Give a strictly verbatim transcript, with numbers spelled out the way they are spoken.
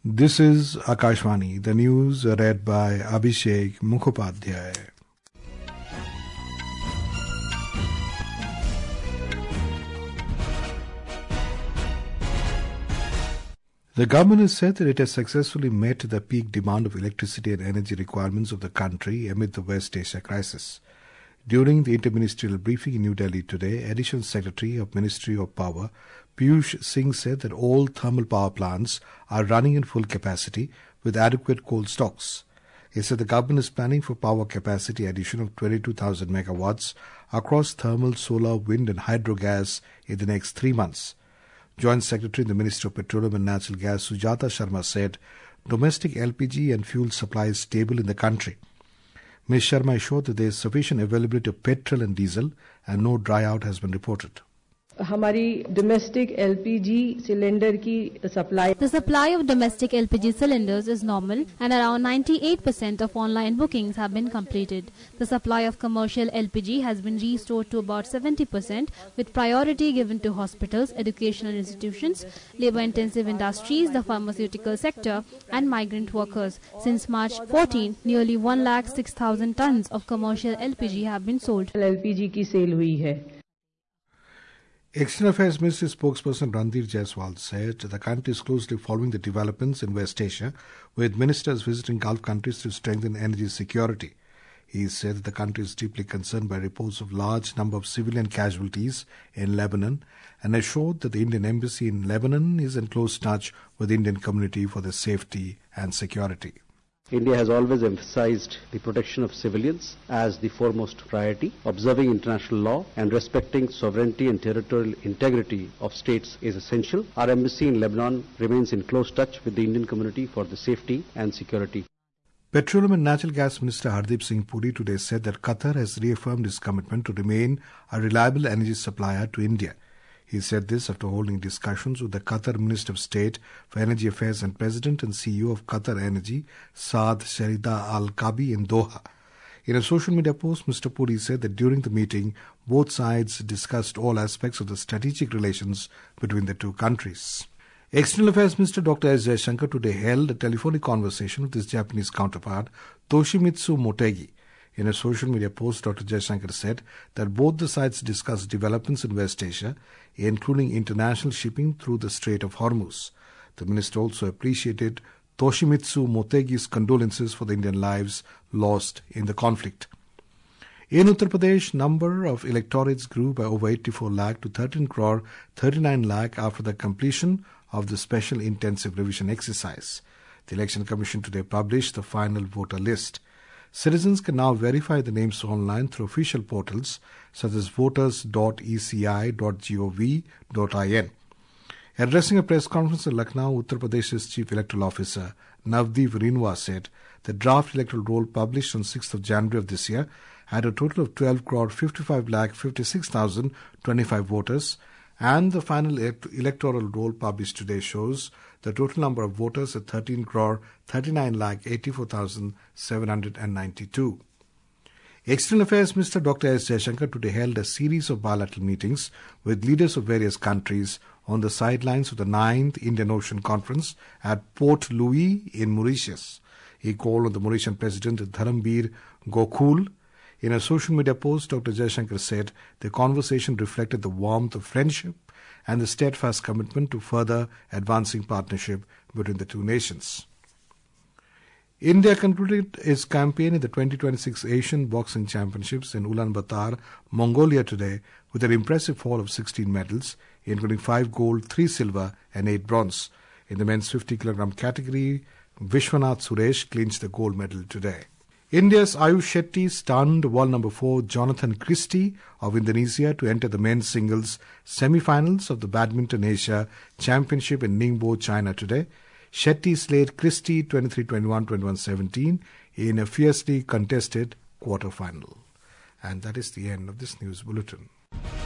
This is Akashvani, the news read by Abhishek Mukhopadhyay. The government has said that it has successfully met the peak demand of electricity and energy requirements of the country amid the West Asia crisis. During the interministerial briefing in New Delhi today, Additional Secretary of Ministry of Power Piyush Singh said that all thermal power plants are running in full capacity with adequate coal stocks. He said the government is planning for power capacity addition of twenty-two thousand megawatts across thermal, solar, wind and hydro gas in the next three months. Joint Secretary in the Ministry of Petroleum and Natural Gas Sujata Sharma said domestic L P G and fuel supply is stable in the country. Miz Sharma assured that there is sufficient availability of petrol and diesel and no dry out has been reported. हमारी domestic L P G cylinder की supply. The supply of domestic L P G cylinders is normal and around ninety-eight percent of online bookings have been completed. The supply of commercial L P G has been restored to about seventy percent with priority given to hospitals, educational institutions, labor-intensive industries, the pharmaceutical sector and migrant workers. Since March fourteenth, nearly one lakh six thousand tons of commercial L P G have been sold. L P G की sale हुई है. External Affairs Ministry spokesperson Randhir Jaiswal said the country is closely following the developments in West Asia, with ministers visiting Gulf countries to strengthen energy security. He said that the country is deeply concerned by reports of large number of civilian casualties in Lebanon and assured that the Indian embassy in Lebanon is in close touch with the Indian community for their safety and security. India has always emphasized the protection of civilians as the foremost priority. Observing international law and respecting sovereignty and territorial integrity of states is essential. Our embassy in Lebanon remains in close touch with the Indian community for the safety and security. Petroleum and Natural Gas Minister Hardeep Singh Puri today said that Qatar has reaffirmed its commitment to remain a reliable energy supplier to India. He said this after holding discussions with the Qatar Minister of State for Energy Affairs and President and C E O of Qatar Energy, Saad Sharida Al-Kabi in Doha. In a social media post, Mister Puri said that during the meeting, both sides discussed all aspects of the strategic relations between the two countries. External Affairs Minister Doctor S. Jaishankar today held a telephonic conversation with his Japanese counterpart, Toshimitsu Motegi. In a social media post, Doctor Jaishankar said that both the sides discussed developments in West Asia, including international shipping through the Strait of Hormuz. The minister also appreciated Toshimitsu Motegi's condolences for the Indian lives lost in the conflict. In Uttar Pradesh, number of electorates grew by over eighty-four lakh to thirteen crore thirty-nine lakh after the completion of the special intensive revision exercise. The Election Commission today published the final voter list. Citizens can now verify the names online through official portals such as voters dot e c i dot gov dot in. Addressing a press conference in Lucknow, Uttar Pradesh's Chief Electoral Officer Navdeep Rinwa said the draft electoral roll published on sixth of January of this year had a total of twelve crore fifty-five lakh fifty-six thousand twenty-five voters, and the final electoral roll published today shows the total number of voters at thirteen crore thirty-nine lakh eighty-four thousand seven hundred ninety-two. External Affairs Minister Doctor S. Jaishankar today held a series of bilateral meetings with leaders of various countries on the sidelines of the ninth Indian Ocean Conference at Port Louis in Mauritius. He called on the Mauritian President Dharambir Gokhul. In a social media post, Doctor Jaishankar said the conversation reflected the warmth of friendship and the steadfast commitment to further advancing partnership between the two nations. India concluded its campaign in the twenty twenty-six Asian Boxing Championships in Ulaanbaatar, Mongolia today with an impressive haul of sixteen medals, including five gold, three silver and eight bronze. In the men's fifty kilogram category, Vishwanath Suresh clinched the gold medal today. India's Ayush Shetty stunned world number four Jonathan Christie of Indonesia to enter the men's singles semi-finals of the Badminton Asia Championship in Ningbo, China today. Shetty slayed Christie twenty-three twenty-one, twenty-one seventeen in a fiercely contested quarter-final. And that is the end of this news bulletin.